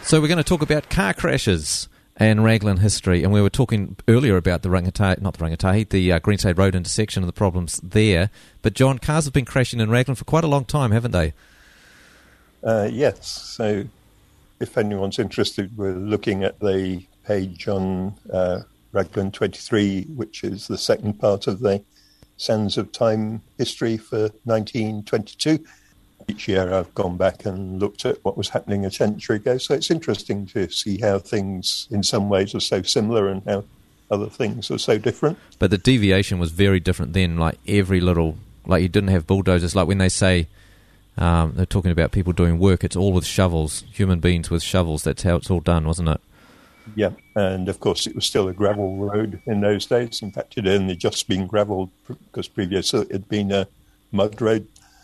So we're going to talk about car crashes and Raglan history, and we were talking earlier about the Greenside Road intersection and the problems there. But John, cars have been crashing in Raglan for quite a long time, haven't they? Yes. So if anyone's interested, we're looking at the page on Raglan 23, which is the second part of the Sands of Time history for 1922. Each year I've gone back and looked at what was happening a century ago. So it's interesting to see how things in some ways are so similar and how other things are so different. But the deviation was very different then, like every little, like you didn't have bulldozers. Like when they say, they're talking about people doing work, it's all with shovels, human beings with shovels. That's how it's all done, wasn't it? Yeah, and of course it was still a gravel road in those days. In fact, it had only just been gravelled because previously it had been a mud road.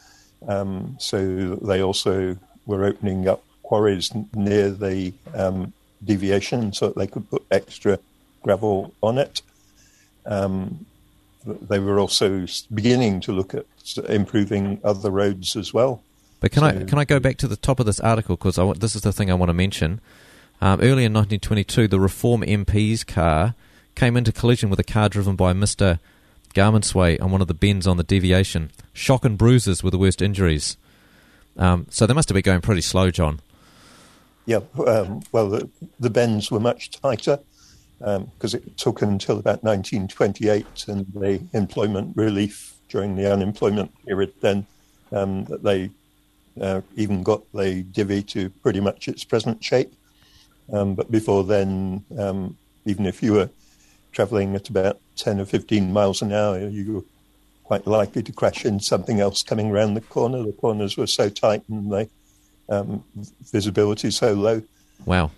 So they also were opening up quarries near the deviation so that they could put extra gravel on it. They were also beginning to look at improving other roads as well. But can I go back to the top of this article, because this is the thing I want to mention. Early in 1922, the Reform MP's car came into collision with a car driven by Mr. Garmansway on one of the bends on the deviation. Shock and bruises were the worst injuries. So they must have been going pretty slow, John. Yeah, well, the bends were much tighter because it took until about 1928 and the employment relief during the unemployment period then that they even got the divvy to pretty much its present shape. But before then, even if you were travelling at about 10 or 15 miles an hour, you were quite likely to crash into something else coming around the corner. The corners were so tight and the visibility so low. Wow.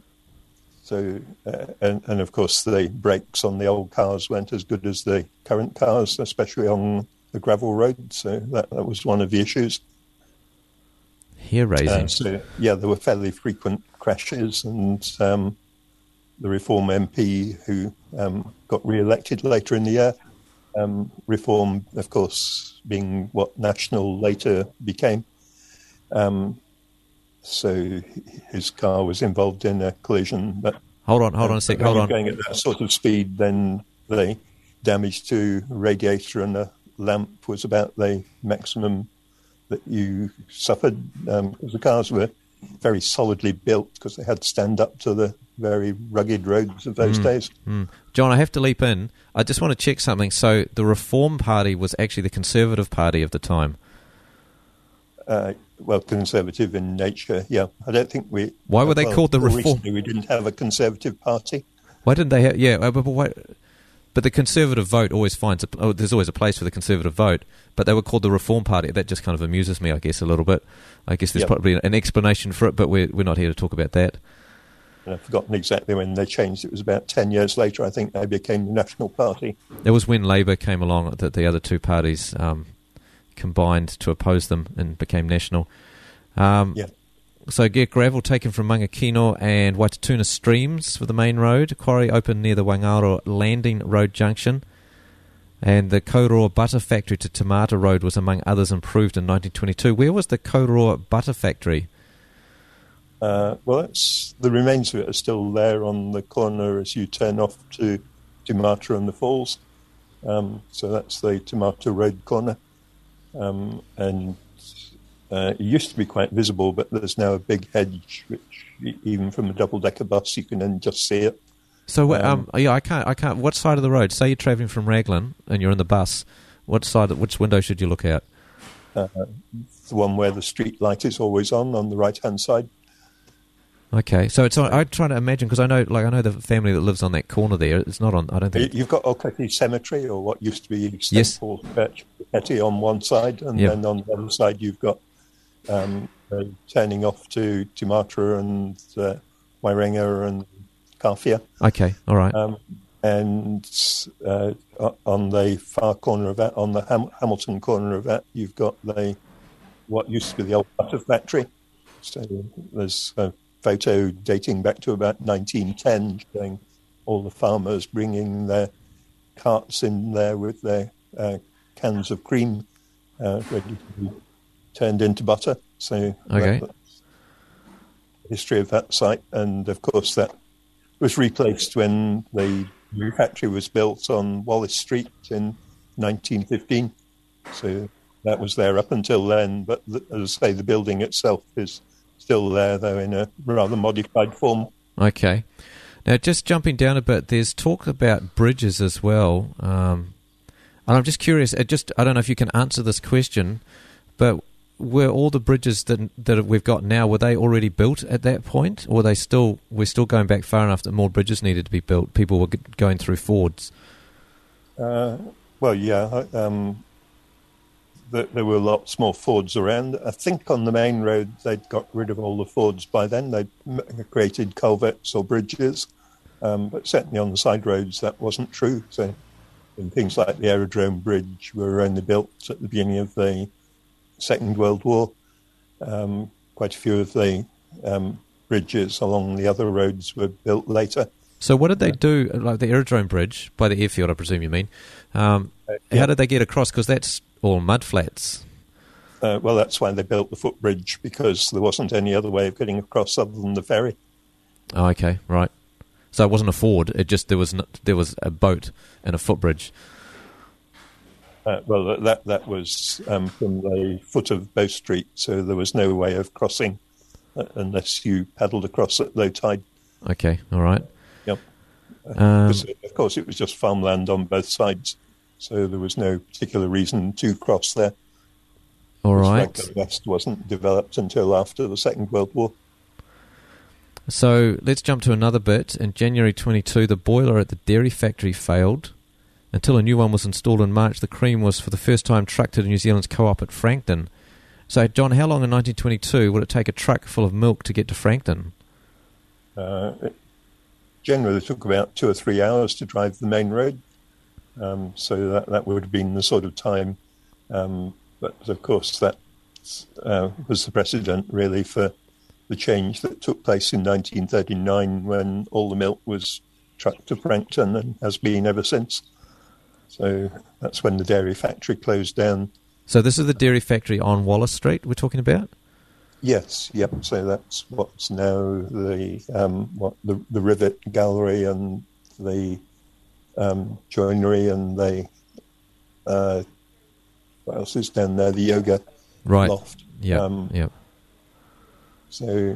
And of course, the brakes on the old cars weren't as good as the current cars, especially on the gravel road. So that was one of the issues. Hair-raising. There were fairly frequent crashes, and the Reform MP who got re-elected later in the year, Reform, of course, being what National later became. So his car was involved in a collision. But hold on a sec. Hold on. Going at that sort of speed, then the damage to radiator and the lamp was about the maximum that you suffered, because the cars were very solidly built because they had to stand up to the very rugged roads of those days. John, I have to leap in. I just want to check something. So the Reform Party was actually the Conservative Party of the time. Well, conservative in nature, yeah. I don't think we... Why were they called the Reform? Recently we didn't have a Conservative Party. Why didn't they have... Yeah, but the Conservative vote always finds... there's always a place for the Conservative vote, but they were called the Reform Party. That just kind of amuses me, I guess, a little bit. I guess there's probably an explanation for it, but we're not here to talk about that. And I've forgotten exactly when they changed. It was about 10 years later, I think, they became the National Party. It was when Labour came along that the other two parties combined to oppose them and became national. So get gravel taken from Mangakino and Waitatuna streams for the main road. Quarry opened near the Wangaro Landing Road junction. And the Koroa Butter Factory to Tamata Road was, among others, improved in 1922. Where was the Koroa Butter Factory? Well, the remains of it are still there on the corner as you turn off to Tamata and the Falls. So that's the Tamata Road corner. And it used to be quite visible, but there's now a big hedge, which even from a double-decker bus you can then just see it. So, I can't. What side of the road? Say you're travelling from Raglan and you're in the bus. Which window should you look out? The one where the street light is always on the right-hand side. Okay, so it's on. I'm trying to imagine, because I know the family that lives on that corner there. It's not on. I don't think you've got Okati Cemetery, or what used to be St Paul's Church, Okati on one side, and then on the other side you've got turning off to Timatra and Wairenga and Kawhia. Okay, all right. And on the far corner of that, on the Hamilton corner of that, you've got what used to be the old butter factory. So there's a photo dating back to about 1910 showing all the farmers bringing their carts in there with their cans of cream ready to be turned into butter. So okay. history of that site. And of course, that was replaced when the new factory was built on Wallace Street in 1915. So that was there up until then. But as I say, the building itself is still there, though in a rather modified form. Okay. Now, just jumping down a bit, there's talk about bridges as well. And I'm just curious, I don't know if you can answer this question, but were all the bridges that we've got now, were they already built at that point? Or we're still going back far enough that more bridges needed to be built? People were going through fords. Well, yeah. There were lots more fords around. I think on the main road they'd got rid of all the fords by then. They'd created culverts or bridges, but certainly on the side roads that wasn't true. So things like the Aerodrome Bridge were only built at the beginning of the Second World War. Quite a few of the bridges along the other roads were built later. So what did they do, like the Aerodrome Bridge, by the airfield I presume you mean? How did they get across? Because that's all mud flats. Well, that's why they built the footbridge, because there wasn't any other way of getting across other than the ferry. Oh, okay, right. So it wasn't a ford, it just there was a boat and a footbridge. Well, that was from the foot of Bow Street, so there was no way of crossing unless you paddled across at low tide. Okay, all right. Yep. Of course, it was just farmland on both sides, so there was no particular reason to cross there. All right. The West wasn't developed until after the Second World War. So let's jump to another bit. In January 22, the boiler at the dairy factory failed. Until a new one was installed in March, the cream was for the first time trucked to New Zealand's co-op at Frankton. So, John, how long in 1922 would it take a truck full of milk to get to Frankton? It generally took about 2 or 3 hours to drive the main road. So that would have been the sort of time. But, of course, that was the precedent, really, for the change that took place in 1939 when all the milk was trucked to Frankton and has been ever since. So that's when the dairy factory closed down. So this is the dairy factory on Wallace Street we're talking about? Yes, yep. So that's what's now the Rivet Gallery and the joinery and the what else is down there? The yoga loft. Yeah. So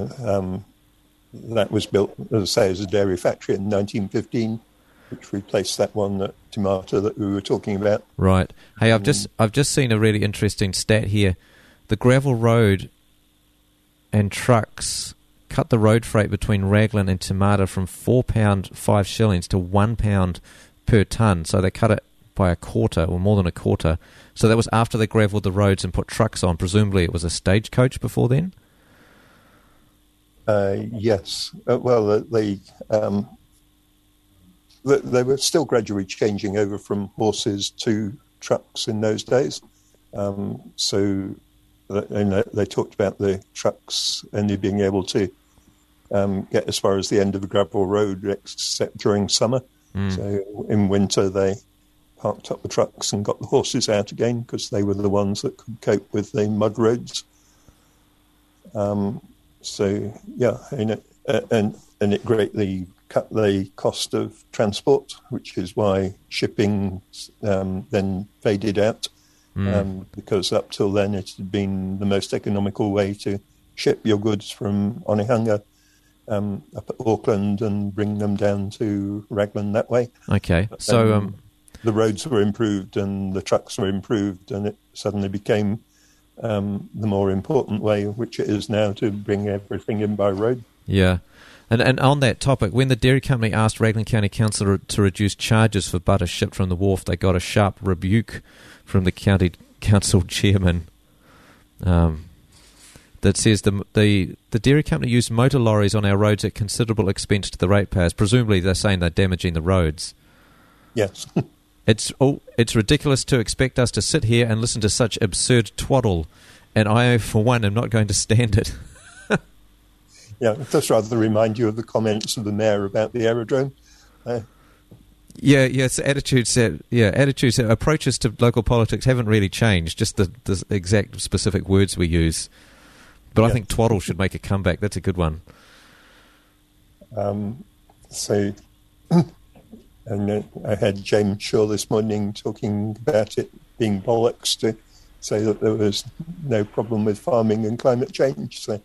that was built, as I say, as a dairy factory in 1915. Which replaced that one at Timata that we were talking about. Right. Hey, I've just seen a really interesting stat here. The gravel road and trucks cut the road freight between Raglan and Timata from £4 5 shillings to £1 per tonne. So they cut it by a quarter, or more than a quarter. So that was after they gravelled the roads and put trucks on. Presumably it was a stagecoach before then? Yes. They were still gradually changing over from horses to trucks in those days. So they talked about the trucks only being able to get as far as the end of the gravel road, except during summer. So in winter, they parked up the trucks and got the horses out again because they were the ones that could cope with the mud roads. And it greatly cut the cost of transport, which is why shipping then faded out, because up till then it had been the most economical way to ship your goods from Onehunga up at Auckland and bring them down to Raglan that way. Okay, so the roads were improved and the trucks were improved, and it suddenly became the more important way, which it is now, to bring everything in by road. Yeah. And on that topic, when the dairy company asked Raglan County Council to reduce charges for butter shipped from the wharf, they got a sharp rebuke from the county council chairman that says the dairy company used motor lorries on our roads at considerable expense to the ratepayers. Presumably they're saying they're damaging the roads. Yes. It's ridiculous to expect us to sit here and listen to such absurd twaddle, and I, for one, am not going to stand it. Yeah, it does rather remind you of the comments of the mayor about the aerodrome. Yes, attitudes, approaches to local politics haven't really changed, just the exact specific words we use. But I think Twaddle should make a comeback. That's a good one. So, and I had James Shaw this morning talking about it being bollocks to say that there was no problem with farming and climate change. So,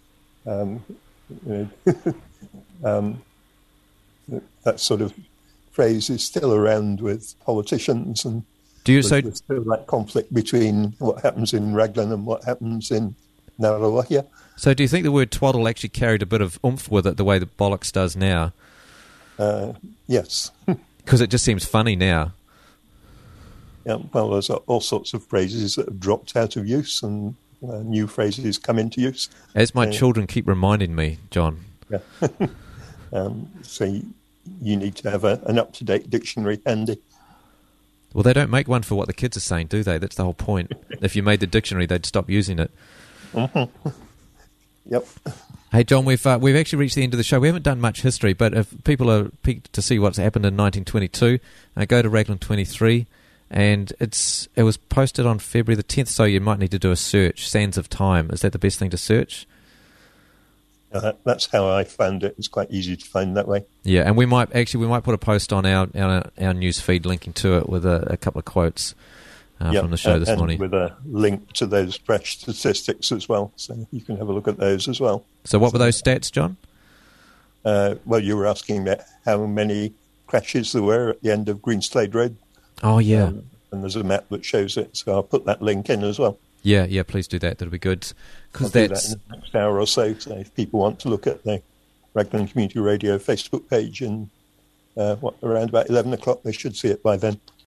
that sort of phrase is still around with politicians, and there's still that conflict between what happens in Raglan and what happens in Ngaruawahia. So do you think the word twaddle actually carried a bit of oomph with it, the way that bollocks does now? Yes. Because it just seems funny now. Yeah, well, there's all sorts of phrases that have dropped out of use, and new phrases come into use. As my children keep reminding me, John. Yeah. So you need to have an up-to-date dictionary handy. Well, they don't make one for what the kids are saying, do they? That's the whole point. If you made the dictionary, they'd stop using it. Mm-hmm. Yep. Hey, John, we've actually reached the end of the show. We haven't done much history, but if people are piqued to see what's happened in 1922, go to Raglan 23, and it was posted on February the 10th, so you might need to do a search. Sands of Time. Is that the best thing to search? That's how I found it. It's quite easy to find that way. Yeah, and we might put a post on our news feed linking to it with a couple of quotes from the show this morning. With a link to those fresh statistics as well, so you can have a look at those as well. So what were those stats, John? Well, you were asking about how many crashes there were at the end of Greenslade Road. Oh, yeah. And there's a map that shows it, so I'll put that link in as well. Yeah, please do that. That'll be good. I'll do that in the next hour or so. So if people want to look at the Raglan Community Radio Facebook page and around about 11 o'clock, they should see it by then.